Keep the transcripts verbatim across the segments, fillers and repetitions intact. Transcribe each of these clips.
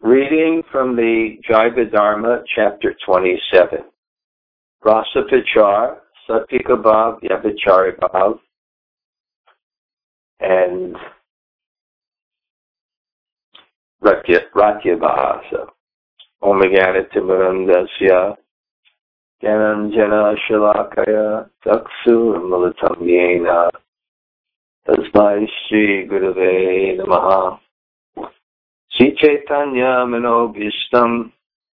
Reading from the Jaiva Dharma, chapter twenty-seven. Rasa Pichar, Satyika Bhav, Vyabhichari Bhav, and Ratya Bhav. Om Jnana Timirandasya Jnananjana Shalakaya Taksu Militam Yena Tasmai Shri Gurave Namaha. Sri Chaitanya Manobhishtam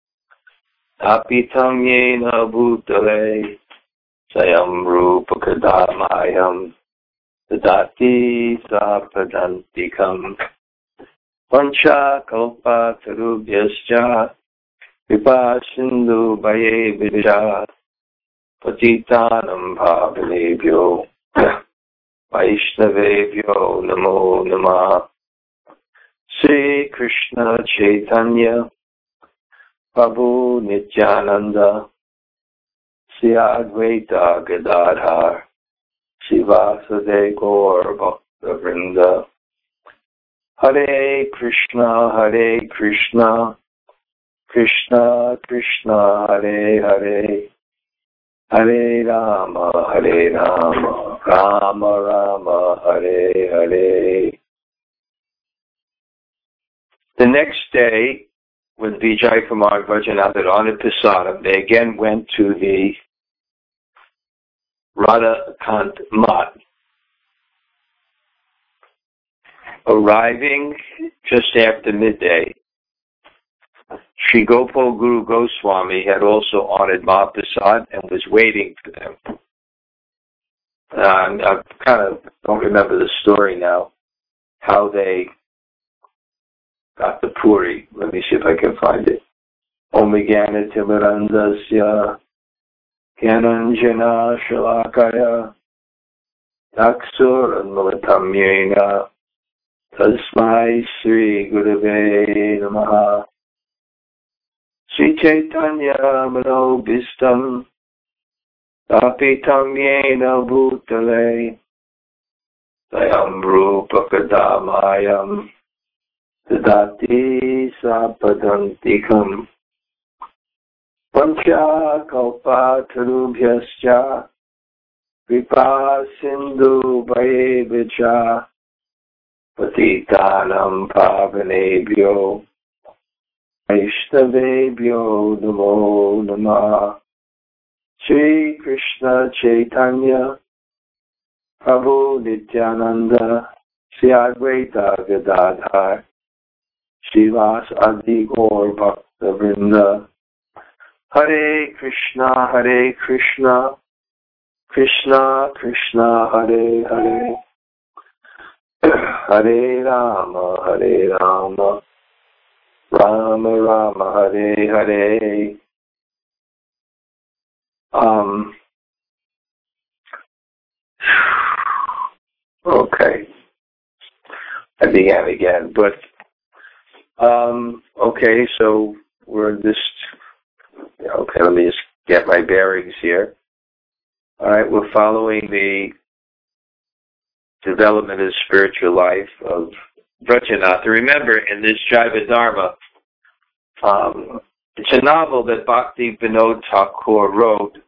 Apitam Yena Bhutale Sayam Rupa Kadamayam Tadati Sapadantikam Pancha Kalpa Tarubhyascha Vipa Sindhu Baye Vidya Patitanam Bhavanebhyo Vaishnavebhyo Namo Namah. Sri Krishna Chaitanya Prabhu Nityananda Sri Advaita Gadadhar Srivasade Gaur Bhakta Vrinda. Hare Krishna Hare Krishna Krishna Krishna Hare Hare Hare Rama Hare Rama Rama Rama Hare Hare. The next day, with Vijay Kumar Vajanatha on Prasadam, they again went to the Radhakant Mat. Arriving just after midday, Sri Gopal Guru Goswami had also honored Mahaprasad and was waiting for them. Um, I kind of don't remember the story now, how they got the Puri. Let me see if I can find it. Om Jnana Timirandasya Jnananjana Shalakaya Taksur Militam Yena Tasmai Shri Gurave Namaha. Sri Chaitanya Manobhishtam Tapitam Yena Bhutale Sayam Rupa Kadamayam Tadati Sapadantikam Pancha Kalpa Tarubhyascha Vipa Sindhu Bhayevicha Patitanam Pavanebhyo Vaishnavebhyo Namo Namah. Sri Krishna Chaitanya Prabhu Nityananda Sri Advaita Gadadhar Srivasadi Gaur Bhakta Vrinda. Hare Krishna Hare Krishna Krishna Krishna Hare Hare Hare Rama Hare Rama Rama Rama Hare Hare. Um. Okay. I began again, but um. Okay, so we're just. Okay, let me just get my bearings here. All right, we're following the development of spiritual life of Vrajanatha. Remember, in this Jaiva Dharma, um, it's a novel that Bhakti Vinod Thakur wrote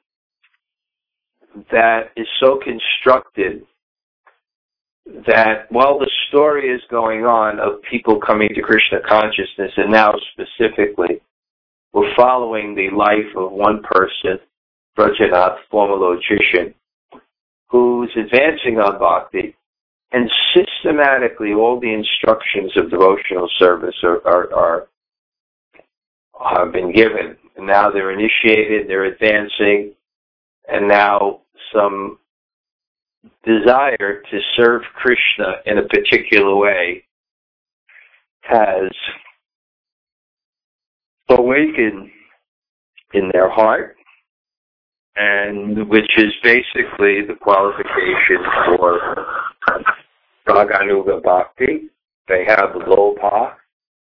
that is so constructed that while the story is going on of people coming to Krishna consciousness, and now specifically, we're following the life of one person, Vrajanath, former logician, who's advancing on bhakti, and systematically all the instructions of devotional service are, are, are have been given. And now they're initiated, they're advancing, and now some desire to serve Krishna in a particular way has awakened in their heart, and which is basically the qualification for Raganuga Bhakti. They have lobha,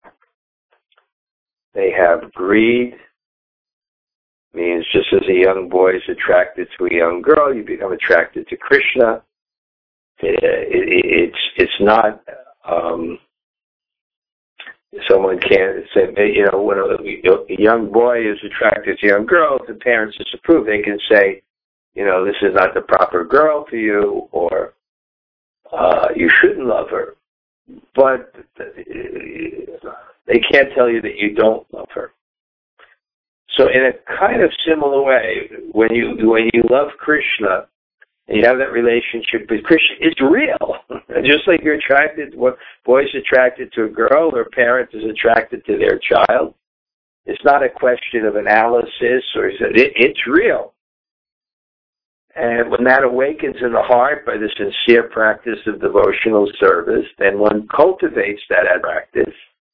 they have greed, means just as a young boy is attracted to a young girl, you become attracted to Krishna. It, it, it's it's not um, someone can't say, you know, when a, a young boy is attracted to a young girl, if the parents disapprove, they can say, you know, this is not the proper girl for you, or uh, you shouldn't love her. But they can't tell you that you don't love her. So in a kind of similar way, when you when you love Krishna and you have that relationship with Krishna, it's real. Just like you're attracted, what boy's attracted to a girl, or a parent is attracted to their child. It's not a question of analysis, or it, it's real. And when that awakens in the heart by the sincere practice of devotional service, then one cultivates that practice,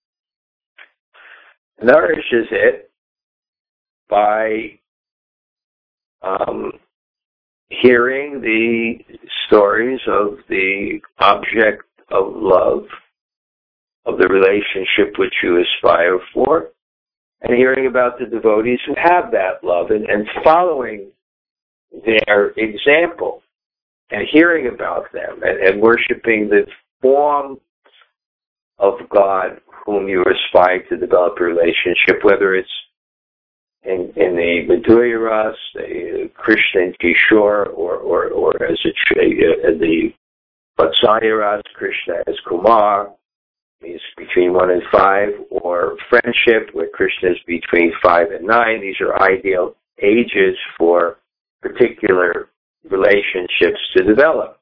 nourishes it by um, hearing the stories of the object of love, of the relationship which you aspire for, and hearing about the devotees who have that love, and, and following their example, and hearing about them, and, and worshiping the form of God whom you aspire to develop a relationship, whether it's in, in the Madhurya Ras, the Krishna and Kishore, or, or, or as it uh, the Vatsalya Ras, Krishna as Kumar, means between one and five, or friendship, where Krishna is between five and nine. These are ideal ages for particular relationships to develop.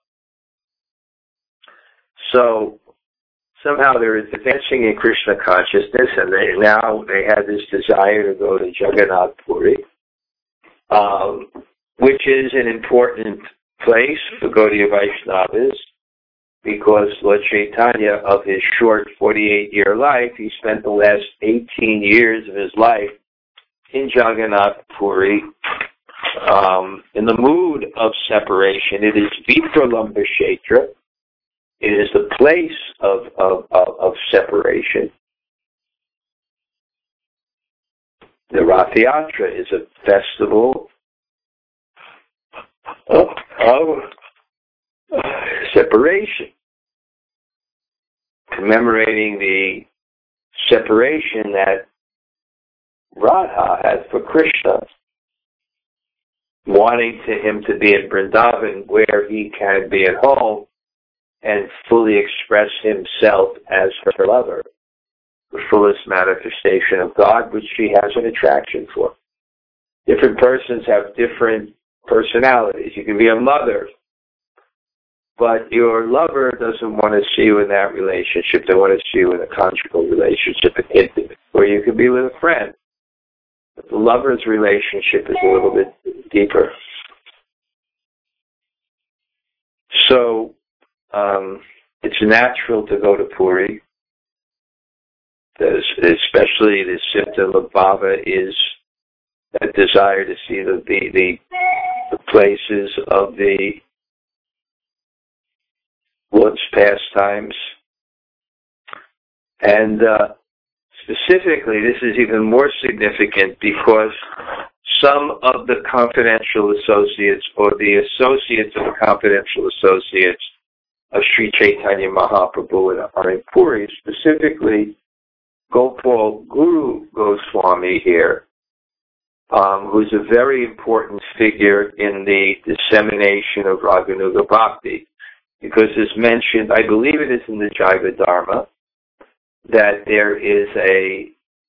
So somehow there is advancing in Krishna consciousness, and they now they have this desire to go to Jagannath Puri, um, which is an important place for Gaudiya Vaishnavas, because Lord Chaitanya, of his short forty-eight-year life, he spent the last eighteen years of his life in Jagannath Puri, um, in the mood of separation. It is Vipralambha Kshetra. It is the place of, of, of, of separation. The Rath Yatra is a festival of, of separation, commemorating the separation that Radha had for Krishna, wanting to him to be in Vrindavan, where he can be at home and fully express himself as her lover, the fullest manifestation of God, which she has an attraction for. Different persons have different personalities. You can be a mother, but your lover doesn't want to see you in that relationship. They want to see you in a conjugal relationship, an intimate, or you could be with a friend. But the lover's relationship is a little bit deeper. So um, it's natural to go to Puri. There's, especially the symptom of bhava is that desire to see the, the, the, the places of the Lord's pastimes. And uh, specifically, this is even more significant because some of the confidential associates, or the associates of the confidential associates of Sri Chaitanya Mahaprabhu are in Puri, specifically Gopal Guru Goswami here, um, who's a very important figure in the dissemination of Raganuga Bhakti, because as mentioned, I believe it is in the Jaiva Dharma, that there is a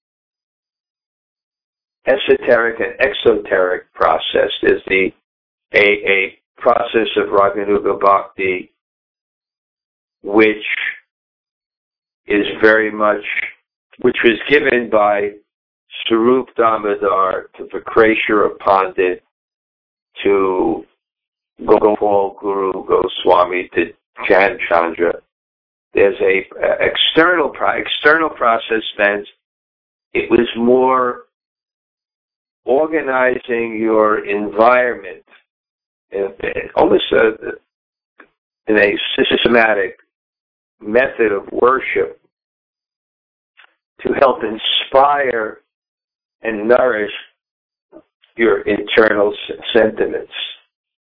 esoteric and exoteric process. There's the a, a process of Raganuga Bhakti which is very much, which was given by Sarup Damodar to Vikreshwara Pandit, to Gopal Guru Goswami, to Chan Chandra. There's a, a external external process meant it was more organizing your environment in, in almost a, in a systematic method of worship to help inspire and nourish your internal sentiments.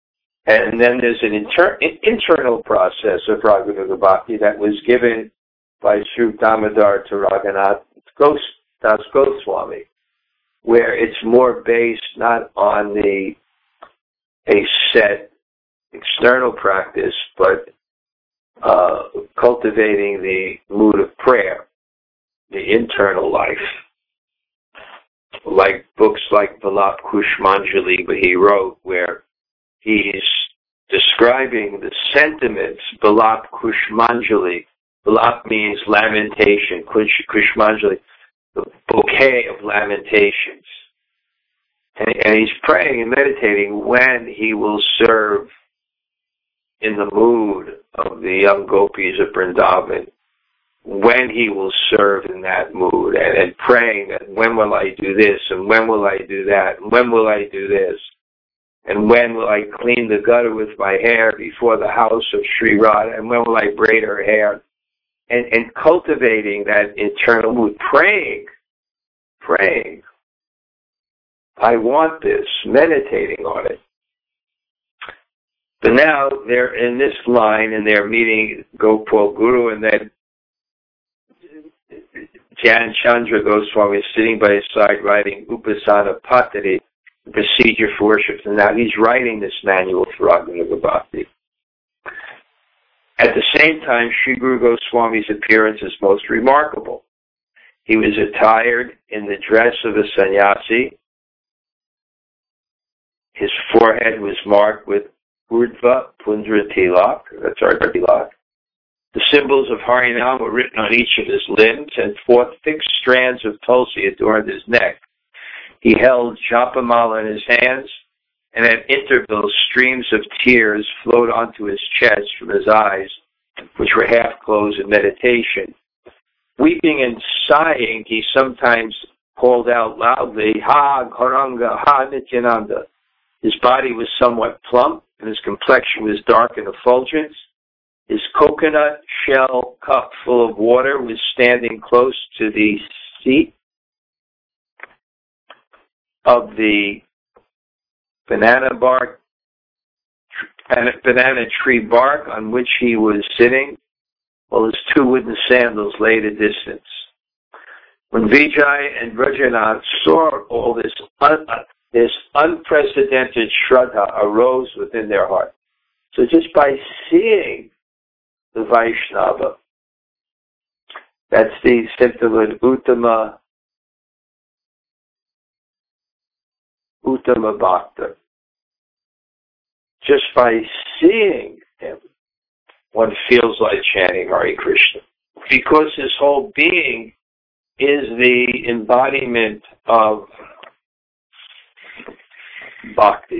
And then there's an inter- internal process of Raganuga Bhakti that was given by Sri Damodar to Raghunath Das Goswami, where it's more based not on the a set external practice, but uh, cultivating the mood of prayer, the internal life. Like books like Vilap Kusumanjali, where he wrote, where he's describing the sentiments. Vilap Kusumanjali. Vilap means lamentation. Kusumanjali, the bouquet of lamentations. And, and he's praying and meditating when he will serve in the mood of the young gopis of Vrindavan, when he will serve in that mood, and, and praying that when will I do this, and when will I do that, and when will I do this, and when will I clean the gutter with my hair before the house of Sri Radha, and when will I braid her hair, and, and cultivating that internal mood, praying, praying. I want this, meditating on it. But now they're in this line and they're meeting Gopal Guru, and then Jan Chandra Goswami is sitting by his side writing Upasana Patari, the procedure for worship. And now he's writing this manual for Raghunath Bhakti. At the same time, Sri Guru Goswami's appearance is most remarkable. He was attired in the dress of a sannyasi. His forehead was marked with Urdhva Pundra Tilak, that's our tilak. The symbols of Harinam were written on each of his limbs, and four thick strands of tulsi adorned his neck. He held japamala in his hands, and at intervals streams of tears flowed onto his chest from his eyes, which were half closed in meditation. Weeping and sighing, he sometimes called out loudly, Ha Gauranga, Ha Nityananda. His body was somewhat plump, and his complexion was dark and effulgent. His coconut shell cup full of water was standing close to the seat of the banana bark, banana tree bark on which he was sitting, while his two wooden sandals lay at a distance. When Vijay and Brajanath saw all this, un- this unprecedented Shraddha arose within their heart. So just by seeing the Vaishnava, that's the symptom of Uttama, Uttama Bhakta. Just by seeing him, one feels like chanting Hare Krishna, because his whole being is the embodiment of bhakti.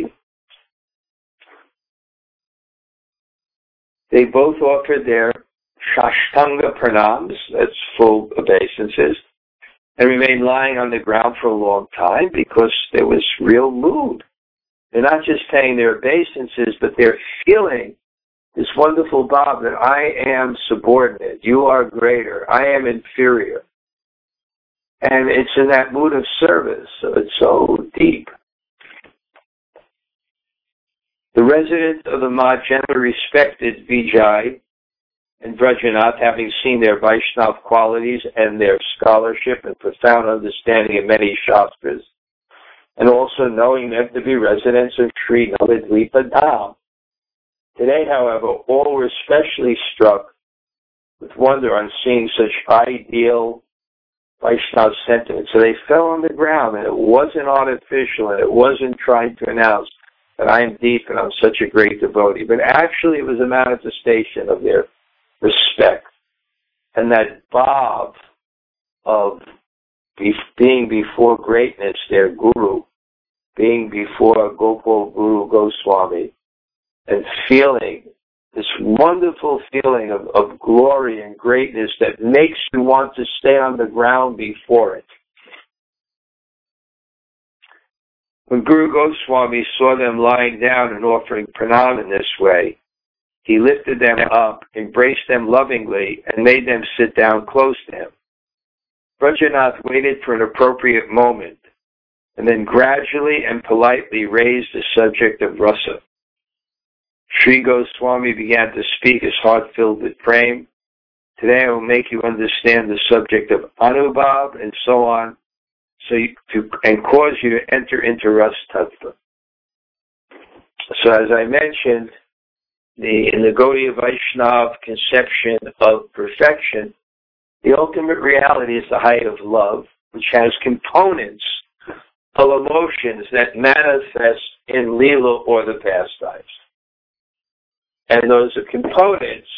They both offered their Shashtanga pranams, that's full obeisances, and remained lying on the ground for a long time because there was real mood. They're not just paying their obeisances, but they're feeling this wonderful bhav that I am subordinate, you are greater, I am inferior. And it's in that mood of service, so it's so deep. The residents of the Mad generally respected Vijay and Brajanath, having seen their Vaishnav qualities and their scholarship and profound understanding of many Shastras, and also knowing them to be residents of Sri Navadvipa Dham. Today, however, all were especially struck with wonder on seeing such ideal Vaishnav sentiment. So they fell on the ground, and it wasn't artificial, and it wasn't trying to announce that I am deep and I'm such a great devotee. But actually it was a manifestation of their respect. And that bhav of being before greatness, their guru, being before Gopal Guru Goswami, and feeling this wonderful feeling of, of glory and greatness that makes you want to stay on the ground before it. When Guru Goswami saw them lying down and offering pranam in this way, he lifted them up, embraced them lovingly, and made them sit down close to him. Brajanath waited for an appropriate moment, and then gradually and politely raised the subject of rasa. Sri Goswami began to speak, his heart filled with prema, Today I will make you understand the subject of Anubhav and so on, so you, to, and cause you to enter into Ras Tattva. So as I mentioned, the, in the Gaudiya Vaishnav conception of perfection, the ultimate reality is the height of love, which has components of emotions that manifest in Lila or the pastimes. And those are components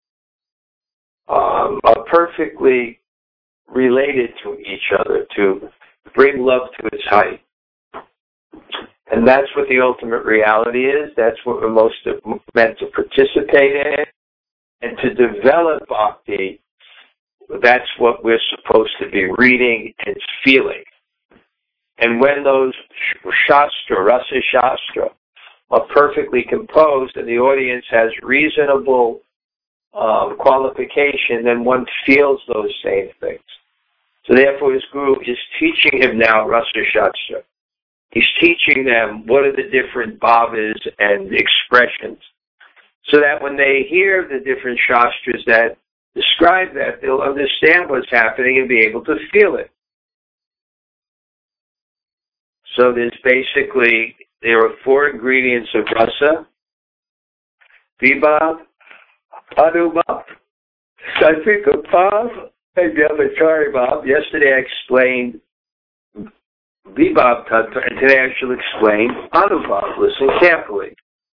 um, are perfectly related to each other to bring love to its height. And that's what the ultimate reality is. That's what we're most meant to participate in. And to develop bhakti, that's what we're supposed to be reading and feeling. And when those shastra, rasa shastra, are perfectly composed and the audience has reasonable um, qualification, then one feels those same things. So therefore his guru is teaching him now rasa shastra. He's teaching them what are the different bhavas and expressions, so that when they hear the different shastras that describe that, they'll understand what's happening and be able to feel it. So there's basically, there are four ingredients of rasa: vibhav, anubhav, satvika bhav, and vyabhachari bhav. Yesterday I explained vibhav tattva, and today I shall explain anubhav. Listen carefully.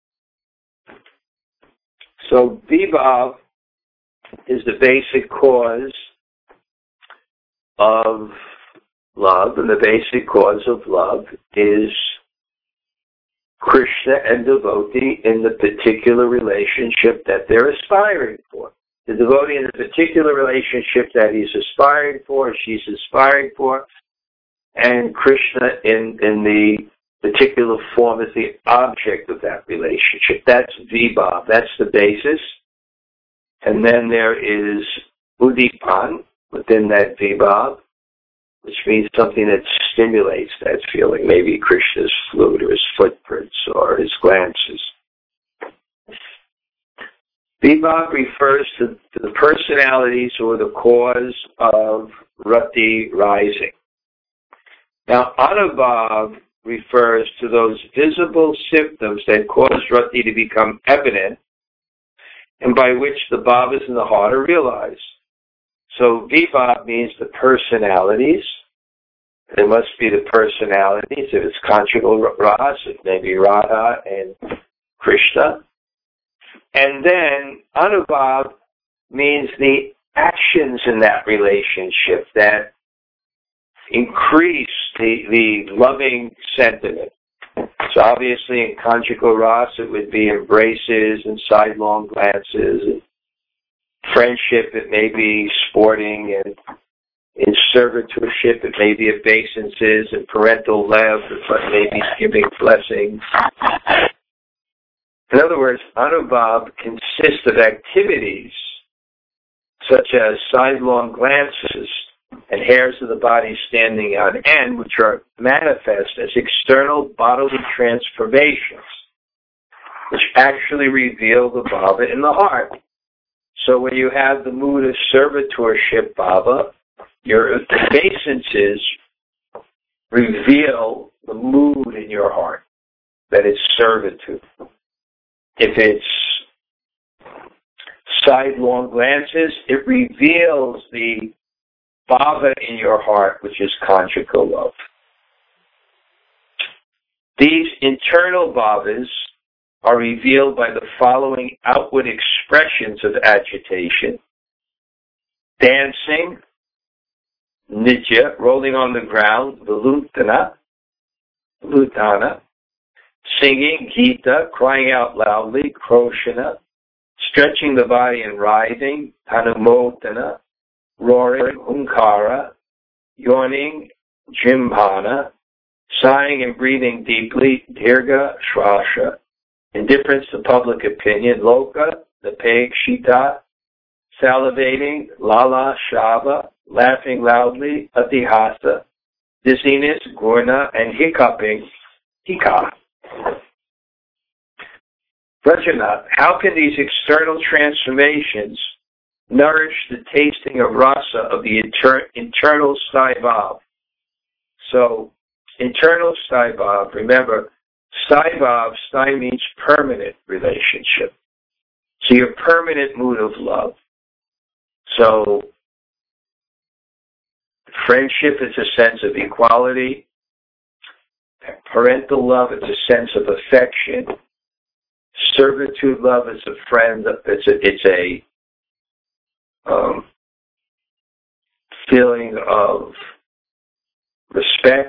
So vibhav is the basic cause of love, and the basic cause of love is Krishna and devotee in the particular relationship that they're aspiring for. The devotee in the particular relationship that he's aspiring for, she's aspiring for, and Krishna in, in the particular form is the object of that relationship. That's vibhav. That's the basis. And then there is udipan within that vibhav, which means something that stimulates that feeling, maybe Krishna's flute or his footprints or his glances. Vibhav refers to, to the personalities or the cause of rati rising. Now, anubhav refers to those visible symptoms that cause rati to become evident and by which the bhavas in the heart are realized. So vibhav means the personalities. There must be the personalities. If it's conjugal ras, it may be Radha and Krishna. And then anubhav means the actions in that relationship that increase the, the loving sentiment. So obviously in conjugal ras it would be embraces and sidelong glances. And friendship, it may be sporting, and in servitorship, it may be obeisances and parental love, but maybe giving blessings. In other words, anubhav consists of activities such as sidelong glances and hairs of the body standing on end, which are manifest as external bodily transformations, which actually reveal the bhava in the heart. So when you have the mood of servitorship bhava, your obeisances reveal the mood in your heart, that it's servitude. If it's sidelong glances, it reveals the bhava in your heart, which is conjugal love. These internal bhavas are revealed by the following outward expressions of agitation: dancing, nitya, rolling on the ground, vilutana, lutana, singing, gita, crying out loudly, kroshana, stretching the body and writhing, tanumotana, roaring, hunkara, yawning, jimbhana, sighing and breathing deeply, dirga, shrasha, indifference to public opinion, loka, napekshita, salivating, lala, shava, laughing loudly, atihasa, dizziness, gurna, and hiccuping, hika. Rajanath, how can these external transformations nourish the tasting of rasa, of the inter- internal saivav. So, internal saivav, remember, saivav, stai means permanent relationship. So your permanent mood of love. So, friendship is a sense of equality. Parental love is a sense of affection. Servitude love is a friend. It's a, it's a um, feeling of respect.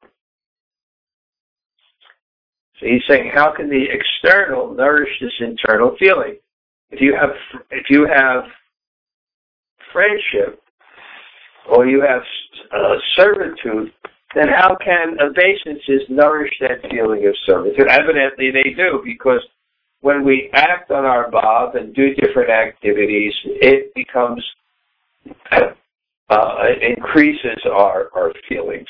So he's saying, how can the external nourish this internal feeling? If you have, if you have friendship or you have uh, servitude, then how can obeisances nourish that feeling of servitude? Evidently they do, because when we act on our bhav and do different activities, it becomes, uh, it increases our, our feelings.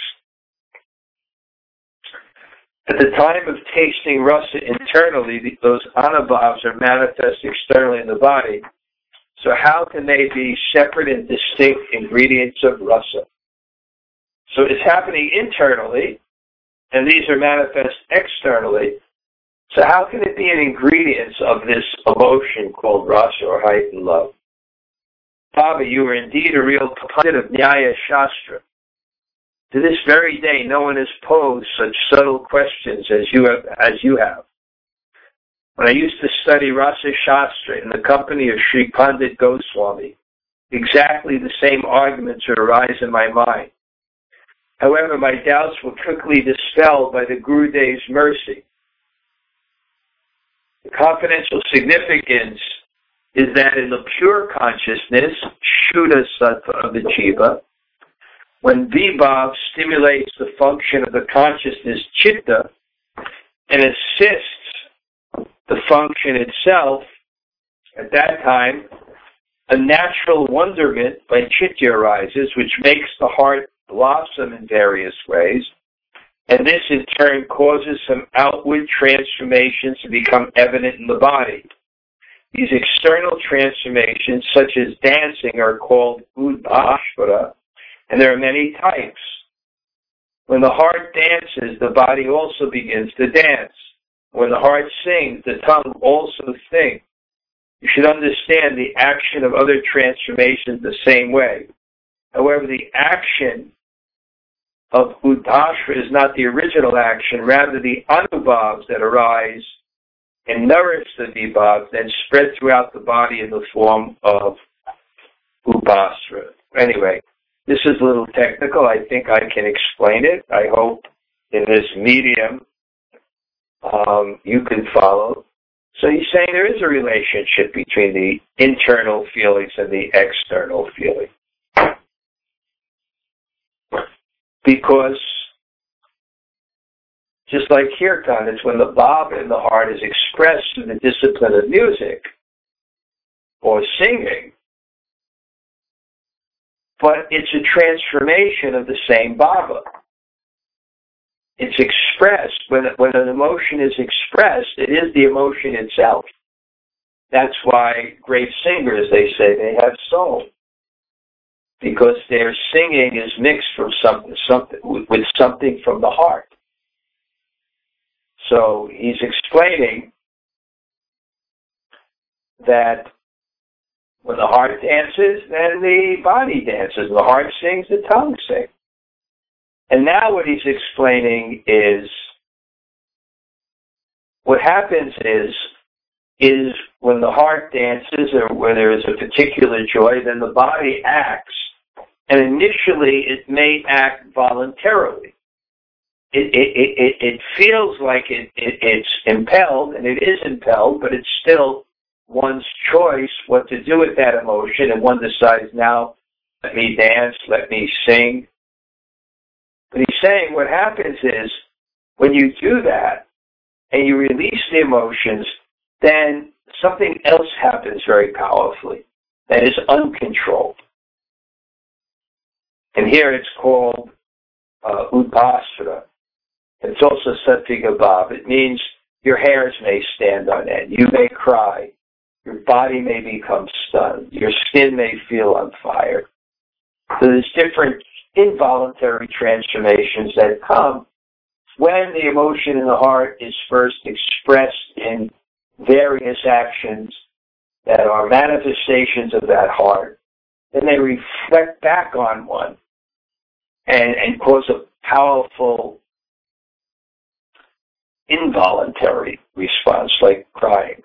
At the time of tasting rasa internally, those anubhavs are manifest externally in the body. So how can they be separate and distinct ingredients of rasa? So it's happening internally, and these are manifest externally. So how can it be an ingredient of this emotion called rasa or heightened love? Baba, you are indeed a real pundit of Nyaya Shastra. To this very day, no one has posed such subtle questions as you have. As you have. When I used to study Rasa Shastra in the company of Sri Pandit Goswami, exactly the same arguments would arise in my mind. However, my doubts were quickly dispelled by the Gurudev's mercy. The confidential significance is that in the pure consciousness, Shuddha Sattva of the Jiva, when Vibhav stimulates the function of the consciousness Chitta and assists the function itself, at that time, a natural wonderment by Chitta arises, which makes the heart blossom in various ways, and this in turn causes some outward transformations to become evident in the body. These external transformations, such as dancing, are called udbhashvara, and there are many types. When the heart dances, the body also begins to dance. When the heart sings, the tongue also sings. You should understand the action of other transformations the same way. However, the action of udbhashvara is not the original action, rather the anubhavs that arise and nourish the vibhavs, then spread throughout the body in the form of udbhashvara. Anyway, this is a little technical. I think I can explain it. I hope in this medium um, you can follow. So he's saying there is a relationship between the internal feelings and the external feeling. Because just like kirtan, it's when the bhav in the heart is expressed through the discipline of music or singing, but it's a transformation of the same bhava. It's expressed. When, when an emotion is expressed, it is the emotion itself. That's why great singers, they say, they have soul. Because their singing is mixed from something, something with something from the heart. So he's explaining that when the heart dances, then the body dances. When the heart sings, the tongue sings. And now what he's explaining is, what happens is, is when the heart dances or when there is a particular joy, then the body acts. And initially, it may act voluntarily. It, it, it, it feels like it, it, it's impelled, and it is impelled, but it's still one's choice what to do with that emotion, and one decides, now, let me dance, let me sing. But he's saying what happens is, when you do that, and you release the emotions, then something else happens very powerfully that is uncontrolled. And here it's called uh, udbhashvara. It's also sattvika bhav. It means your hairs may stand on end. You may cry. Your body may become stunned. Your skin may feel on fire. So there's different involuntary transformations that come when the emotion in the heart is first expressed in various actions that are manifestations of that heart. Then they reflect back on one and, and cause a powerful involuntary response, like crying.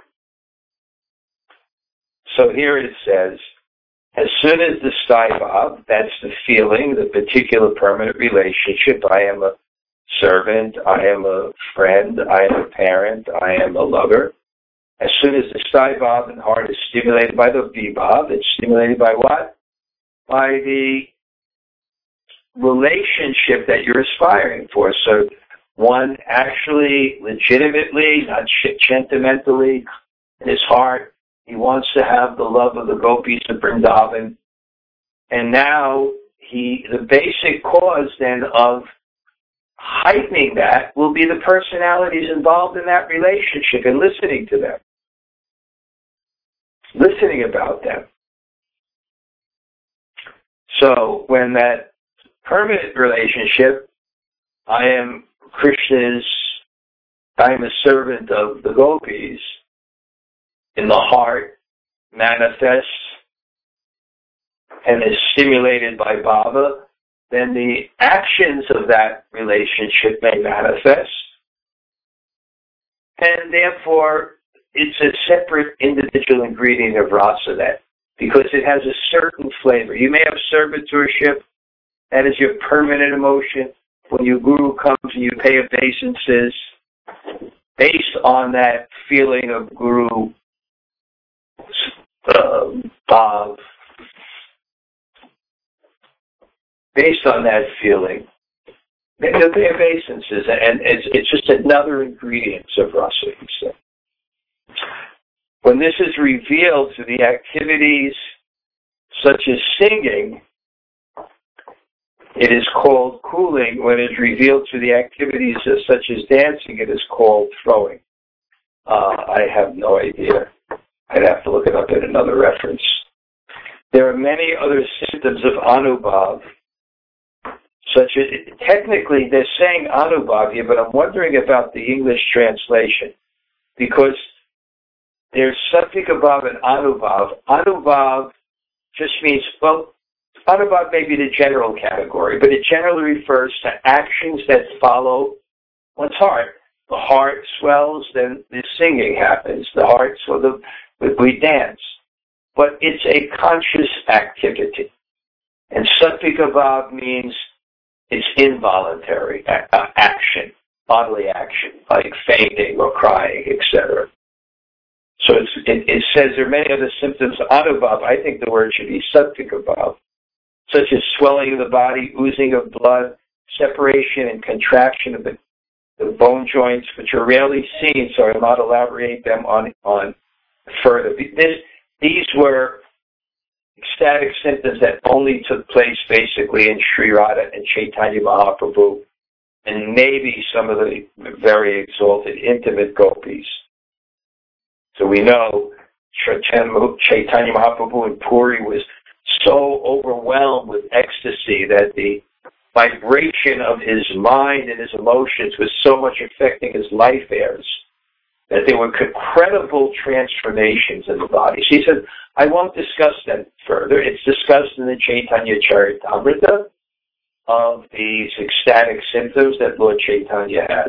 So here it says, as soon as the stivab, that's the feeling, the particular permanent relationship, I am a servant, I am a friend, I am a parent, I am a lover. As soon as the stivab and heart is stimulated by the vibhav, it's stimulated by what? By the relationship that you're aspiring for. So one actually, legitimately, not sentimentally, in his heart, he wants to have the love of the gopis of Vrindavan. And now he, the basic cause then of heightening that will be the personalities involved in that relationship and listening to them. Listening about them. So when that permanent relationship, I am Krishna's, I am a servant of the gopis, in the heart manifests and is stimulated by bhava, then the actions of that relationship may manifest. And therefore, it's a separate individual ingredient of rasa, that because it has a certain flavor. You may have servitorship, that is your permanent emotion. When your guru comes and you pay obeisances, based on that feeling of guru uh, bhav, based on that feeling, you'll pay obeisances, and it's, it's just another ingredient of rasa, he said. When this is revealed to the activities such as singing, it is called cooling. When it is revealed to the activities such as dancing, it is called throwing. Uh, I have no idea. I'd have to look it up in another reference. There are many other symptoms of anubhav, such as, technically they're saying anubhav here, but I'm wondering about the English translation, because there's sattvika bhav and anubhav. Anubhav just means, well, anubhav may be the general category, but it generally refers to actions that follow one's heart. The heart swells, then the singing happens. The heart swells, we dance. But it's a conscious activity. And sattvika bhav means it's involuntary action, bodily action, like fainting or crying, et cetera. So it's, it, it says there are many other symptoms of anubhav. I think the word should be sattvika bhav, such as swelling of the body, oozing of blood, separation and contraction of the, the bone joints, which are rarely seen, so I will not elaborate them on, on further. This, these were ecstatic symptoms that only took place basically in Sri Radha and Chaitanya Mahaprabhu, and maybe some of the very exalted, intimate gopis. So we know Chaitanya Mahaprabhu in Puri was so overwhelmed with ecstasy that the vibration of his mind and his emotions was so much affecting his life airs that there were incredible transformations in the body. So he said, I won't discuss that further. It's discussed in the Chaitanya Charitamrita of these ecstatic symptoms that Lord Chaitanya had.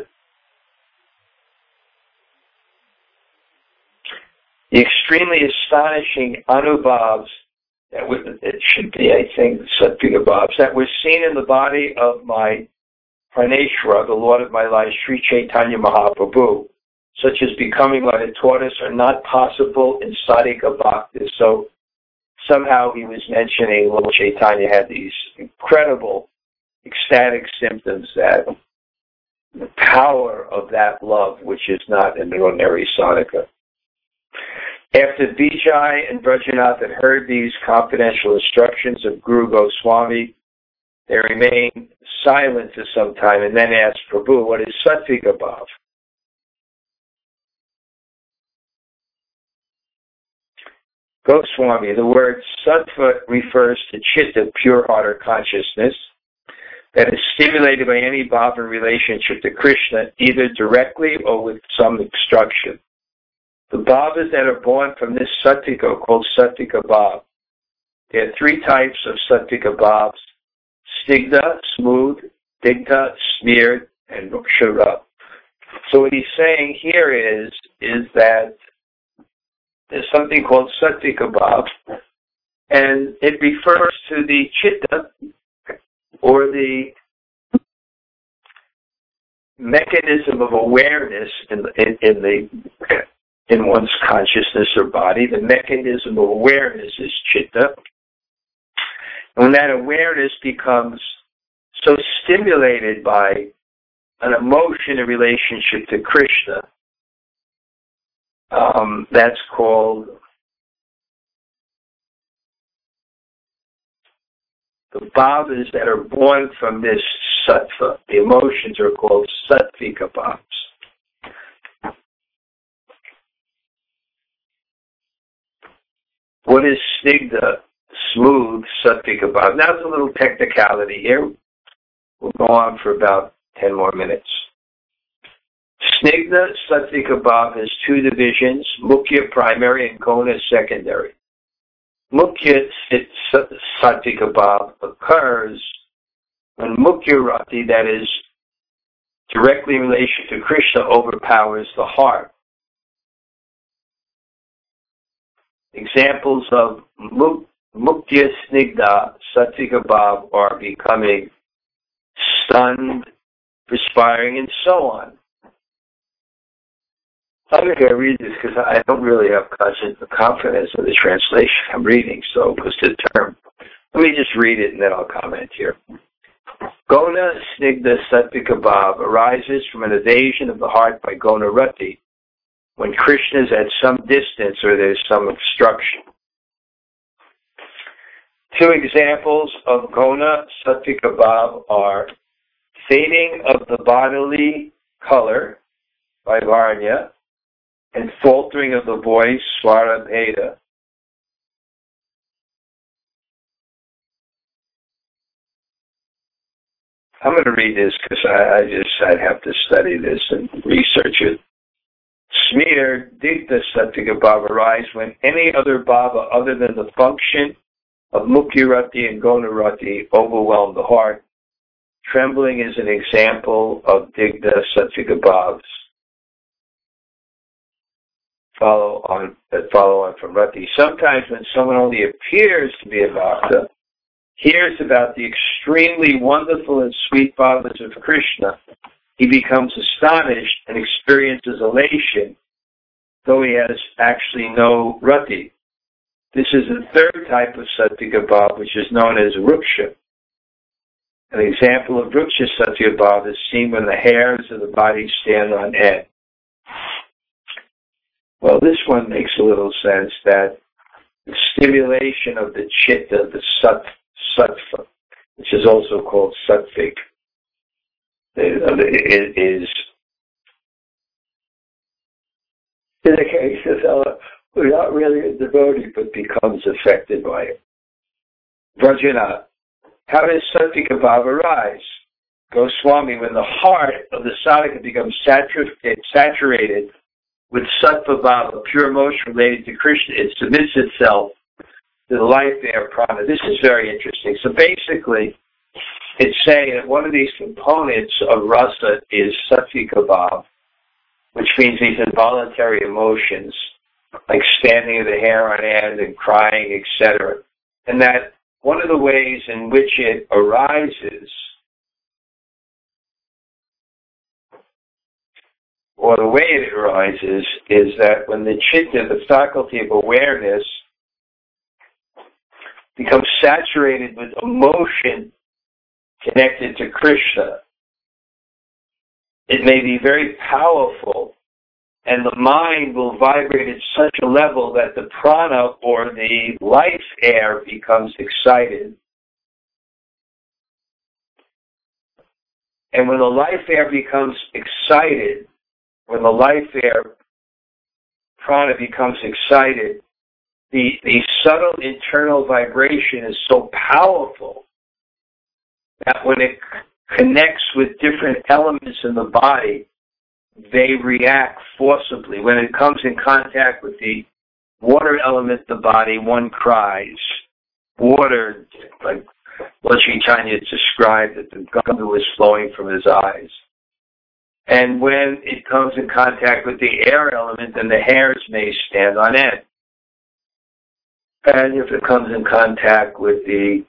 The extremely astonishing anubhavs, that we, it should be, I think, sattvika bhavs, that were seen in the body of my Praneshwara, the Lord of my life, Sri Chaitanya Mahaprabhu, such as becoming like a tortoise, are not possible in sadhika bhakti. So somehow he was mentioning Lord Chaitanya had these incredible ecstatic symptoms, that the power of that love, which is not an ordinary sadhika. After Vijay and Brajanath had heard these confidential instructions of Guru Goswami, they remained silent for some time and then asked Prabhu, what is sattvika bhav? Goswami, the word sattva refers to chitta, pure heart or consciousness, that is stimulated by any bhava relationship to Krishna, either directly or with some instruction. The bhavas that are born from this sattvika are called sattvika bhav. There are three types of sattvika bhavs: snigdha, smooth; digdha, smeared; and rukshara. So what he's saying here is, is that there's something called sattvika bhav, and it refers to the chitta, or the mechanism of awareness in the, in, in the in one's consciousness or body. The mechanism of awareness is chitta. And when that awareness becomes so stimulated by an emotion in relationship to Krishna, um, that's called the bhavas that are born from this sattva. The emotions are called sattvika bhavas. What is snigdha, smooth, sattvika bhav? Now it's a little technicality here. We'll go on for about ten more minutes. Snigdha sattvika bhav has two divisions: mukhya, primary, and gona, secondary. Mukhya sattvika bhav occurs when mukhya rati, that is directly in relation to Krishna, overpowers the heart. Examples of mukhya snigdha sattvika bhav are becoming stunned, perspiring, and so on. I'm going to read this because I don't really have confidence in the translation I'm reading, so it was the term. Let me just read it and then I'll comment here. Gona snigdha sattvika bhav arises from an evasion of the heart by gona rati, when Krishna is at some distance or there's some obstruction. Two examples of gona sattvika bhav are fading of the bodily color by varnya and faltering of the voice, swara bheda. I'm going to read this because I, I just I'd have to study this and research it. Smear, digdha sattvika bhava arise when any other bhava other than the function of mukhya rati and gona rati overwhelm the heart. Trembling is an example of digdha sattvika bhavs. Follow on that follow on from rati. Sometimes when someone only appears to be a bhakta, hears about the extremely wonderful and sweet bhavas of Krishna, he becomes astonished and experiences elation, though he has actually no rati. This is the third type of sattvika bhav, which is known as ruksha. An example of ruksha sattvika bhav is seen when the hairs of the body stand on end. Well, this one makes a little sense, that the stimulation of the chitta, the sat, sattva, which is also called sattvik, is in the case of uh, we're not really a devotee, but becomes affected by it. Vrajana, how does sattvika bhav arise? Goswami, when the heart of the sadhaka becomes saturated, saturated with sattva bhava, pure emotion related to Krishna, it submits itself to the life air prana. This is very interesting. So basically, it's saying that one of these components of rasa is sattvika bhav, which means these involuntary emotions, like standing of the hair on end and crying, et cetera. And that one of the ways in which it arises, or the way it arises, is that when the chitta, the faculty of awareness, becomes saturated with emotion connected to Krishna, it may be very powerful, and the mind will vibrate at such a level that the prana, or the life air, becomes excited. And when the life air becomes excited, when the life air prana becomes excited, the, the subtle internal vibration is so powerful that when it connects with different elements in the body, they react forcibly. When it comes in contact with the water element in the body, one cries. Water, like Lord Chaitanya described, that the Ganga was flowing from his eyes. And when it comes in contact with the air element, then the hairs may stand on end. And if it comes in contact with the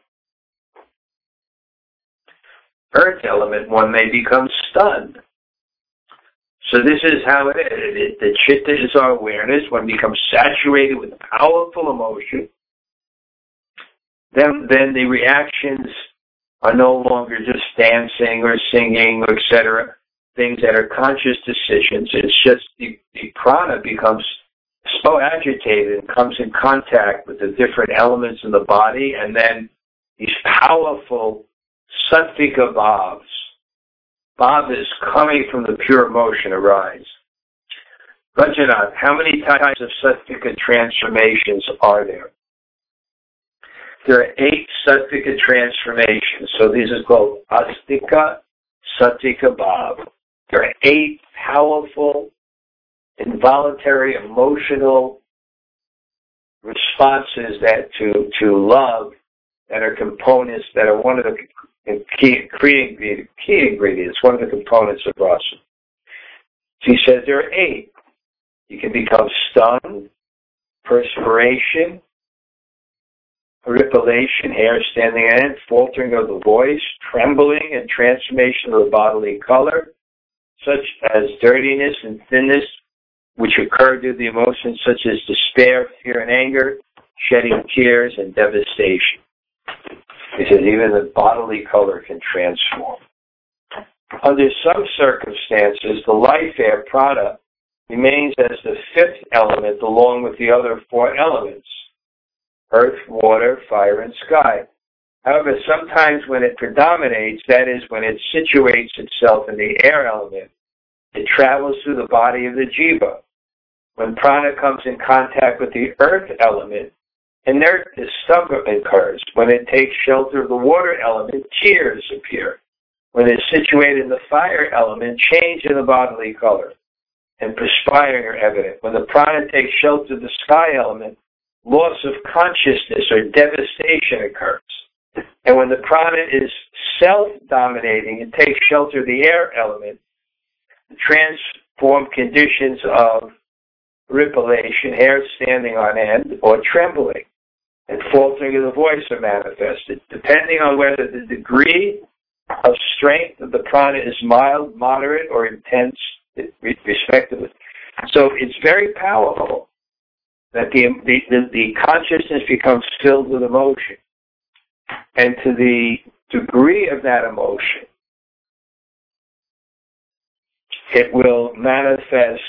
earth element, one may become stunned. So this is how it is. The chitta is our awareness. One becomes saturated with powerful emotion. Then, then the reactions are no longer just dancing or singing or et cetera, things that are conscious decisions. It's just the, the prana becomes so agitated and comes in contact with the different elements in the body, and then these powerful sattvika bhavs, bhavas coming from the pure emotion arise. Rajanath, how many types of sattvika transformations are there? There are eight sattvika transformations. So these are called astika, sattvika bhav. There are eight powerful, involuntary, emotional responses that to, to love that are components that are one of the key, key, key ingredients, one of the components of rasa. So he says there are eight. You can become stunned, perspiration, horripilation, hair standing on end, faltering of the voice, trembling and transformation of the bodily color, such as dirtiness and thinness, which occur due to the emotions such as despair, fear, and anger, shedding tears, and devastation. He says even the bodily color can transform. Under some circumstances, the life air prana remains as the fifth element along with the other four elements: earth, water, fire, and sky. However, sometimes when it predominates, that is, when it situates itself in the air element, it travels through the body of the jiva. When prana comes in contact with the earth element, inert discomfort occurs. When it takes shelter of the water element, tears appear. When it's situated in the fire element, change in the bodily color and perspiring are evident. When the prana takes shelter of the sky element, loss of consciousness or devastation occurs. And when the prana is self-dominating and takes shelter of the air element, transformed conditions of horripilation, hair standing on end, or trembling and faltering of the voice are manifested, depending on whether the degree of strength of the prana is mild, moderate, or intense, respectively. So it's very powerful that the, the, the consciousness becomes filled with emotion. And to the degree of that emotion, it will manifest,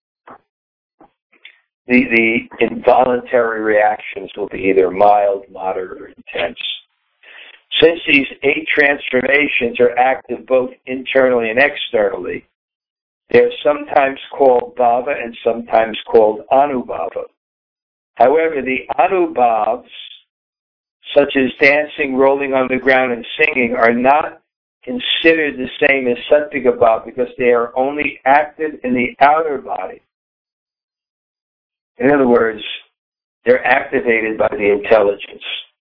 the, the involuntary reactions will be either mild, moderate, or intense. Since these eight transformations are active both internally and externally, they're sometimes called bhava and sometimes called anubhava. However, the anubhavs, such as dancing, rolling on the ground, and singing, are not considered the same as sattvika bhava because they are only active in the outer body. In other words, they're activated by the intelligence.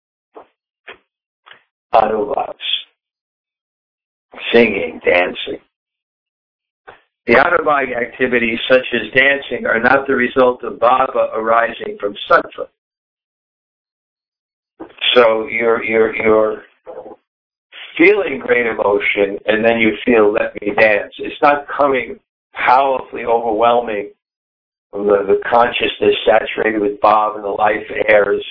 Anubhavs. Singing, dancing. The anubhav activities such as dancing are not the result of bhava arising from sattva. So you're, you're, you're feeling great emotion and then you feel, let me dance. It's not coming powerfully overwhelming from the, the consciousness saturated with bhava and the life airs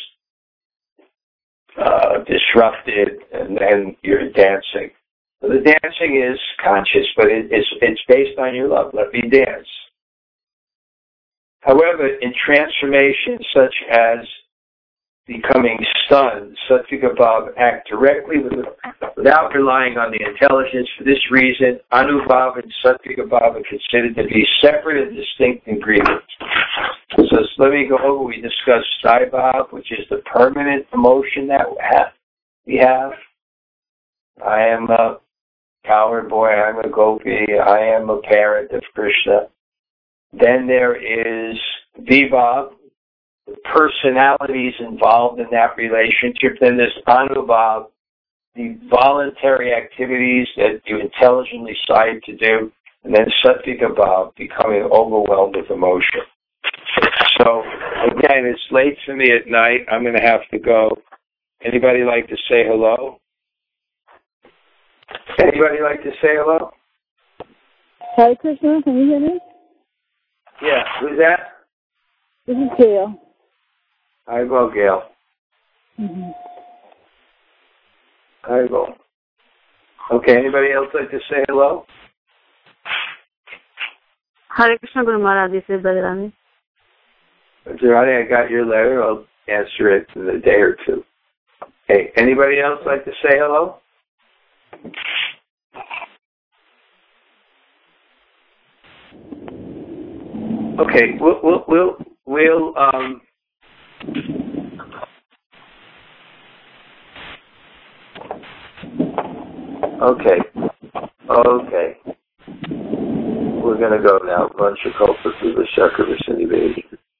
uh, disrupted and then you're dancing. So the dancing is conscious, but it, it's, it's based on your love. Let me dance. However, in transformations such as becoming stunned. Satvika Bhava act directly without relying on the intelligence. For this reason, Anubhava and Satvika Bhava are considered to be separate and distinct ingredients. So, so let me go over. We discussed Saibhav, which is the permanent emotion that we have. I am a cowherd boy. I'm a gopi. I am a parent of Krishna. Then there is Vibhav, the personalities involved in that relationship. Then there's Anubhav, the voluntary activities that you intelligently decide to do. And then Satvika Bhava, becoming overwhelmed with emotion. So, again, it's late for me at night. I'm going to have to go. Anybody like to say hello? Anybody like to say hello? Hare Krishna, can you hear me? Yeah, who's that? This is Gail. Hi, go, Gail. Mm-hmm. Hi, go. Okay, anybody else like to say hello? Hare Krishna, Guru Maharaj, this is Bhadrani. Bhadrani, I got your letter. I'll answer it in a day or two. Hey, anybody else like to say hello? Okay, we'll we'll we'll, we'll um. Okay, okay. We're gonna go now. Vancha Kalpa Siva Shakra Vasini Baby.